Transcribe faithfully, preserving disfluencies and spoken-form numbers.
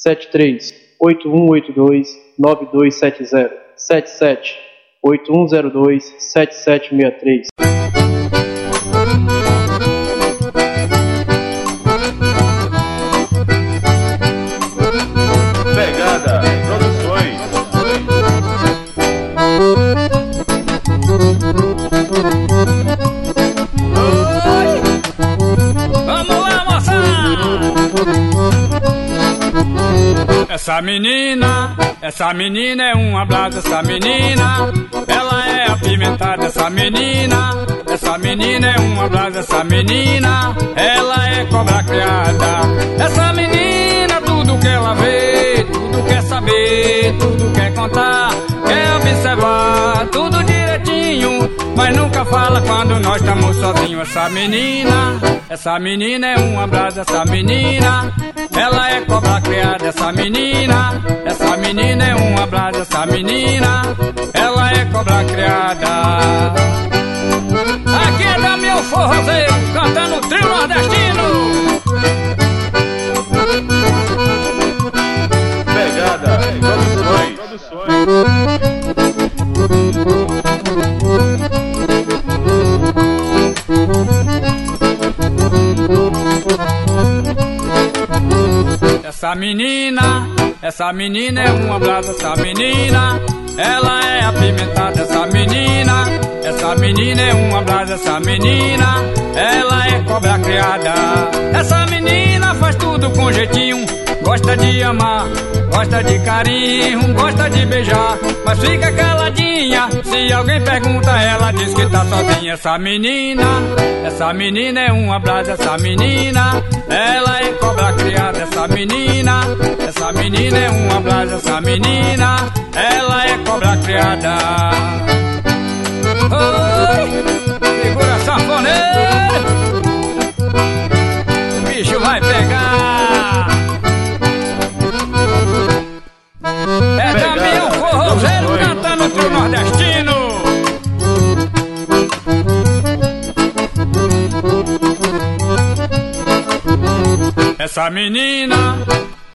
sete três oito um oito dois nove dois sete zero, sete sete oito um zero dois sete sete seis três. Pegada Produções. Vamos lá, moçada! Essa menina, essa menina é uma brasa, essa menina, ela é apimentada, essa menina, essa menina é uma brasa, essa menina, ela é cobra criada. Essa menina, tudo que ela vê, tudo quer saber, tudo quer contar, quer observar, tudo direitinho, mas nunca fala quando nós estamos sozinhos. Essa menina, essa menina é uma brasa, essa menina, ela é cobra criada. Essa menina, essa menina é uma brasa, essa menina, ela é cobra criada. Aqui é Damião Forrozeiro, cantando o trio nordestino. Pegada Produções. Essa menina, essa menina é uma brasa, essa menina, ela é apimentada. Essa menina, essa menina é uma brasa, essa menina, ela é cobra criada. Essa menina faz tudo com jeitinho, gosta de amar, gosta de carinho, gosta de beijar, mas fica caladinha. Se alguém pergunta, ela diz que tá sozinha. Essa menina, essa menina é uma brasa, essa menina, ela é cobra criada. Essa menina, essa menina é uma brasa, essa menina, ela é cobra criada. Oi, segura a sanfoneira, o bicho vai pegar. É também o forrozeiro cantando o trio nordestino. Essa menina,